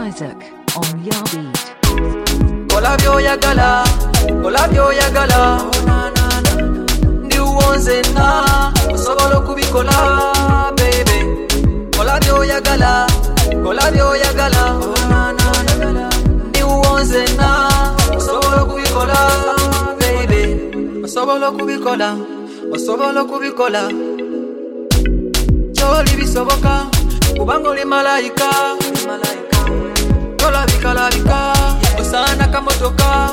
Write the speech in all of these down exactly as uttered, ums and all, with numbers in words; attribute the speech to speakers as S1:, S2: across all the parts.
S1: Isaac on Yarbeat.
S2: Kola byoyagala, kola byoyagala, ndi uwonze na osobola kubikola baby. Kola byoyagala, kola byoyagala, ndi uwonze na osobola kubikola baby. Osobola kubikola, osobola kubikola, choli bisoboka kubanga oli malaika. Kola bikala bika osana kamotoka,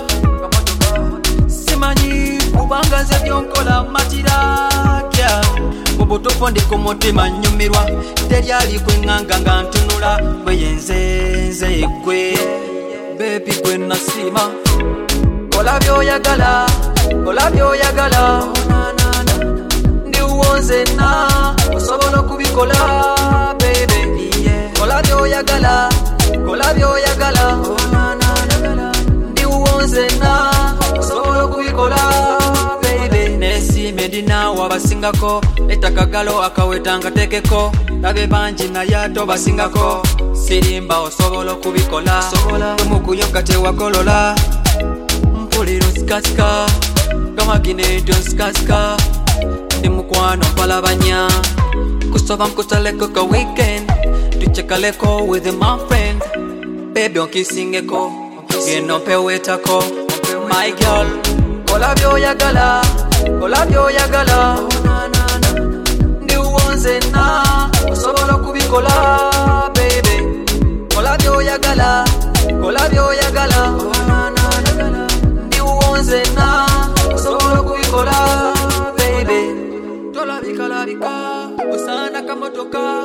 S2: simanyi kubanga nze byonkola matira kya mubuto fonde ku mutima nyumirwa teryali kwenganga nga ntunula bweyenze nze egwe baby gwe nasima. Kola byoyagala, kola byoyagala, ndi uwonze na osobola kubikola baby. Kola byoyagala, kola byoyagala, ndi uwonze na osobola kubikola baby. Nesime ndina wabasingako etakagalo akawetanga tekeko labe banji na yato basingako sirimba osobola kubikola mukuyoka tewakolola mpuliro sikasika gamagine donskasika ndi mukwano palabanya kusoba mkusaleko ka weekend tuchekaleko with my friend baby onkisingeko geno pewetako my girl. Kola byoyagala, kola byoyagala, ndi uwonze na osobola kubikola baby. Kola byoyagala, kola byoyagala, ndi uwonze na osobola kubikola baby. Tola bikala bika osana kamotoka,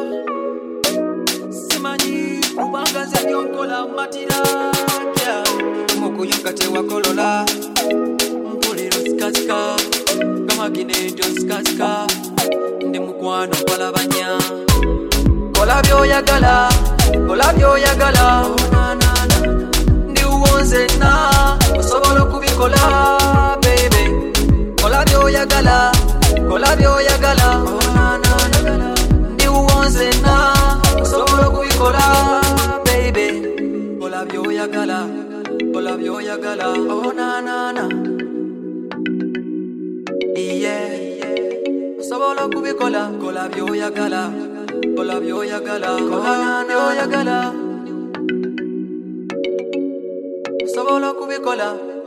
S2: simanyi kubanga nze byonkola matira kya mukuyoka tewakolola mpuliro sikasika gamagine donskasika ndi mukwano palabanya. Kola byoyagala, kola byoyagala, ndi uwonze na osobola kubikola baby. Kola byoyagala, kola byoyagala, ndi uwonze na osobola kubikola baby. Kola byoyagala, kola byoyagala, oh na na na, yeah. Osobola kubikola, kola byoyagala, kola byoyagala, kola byoyagala, osobola kubikola.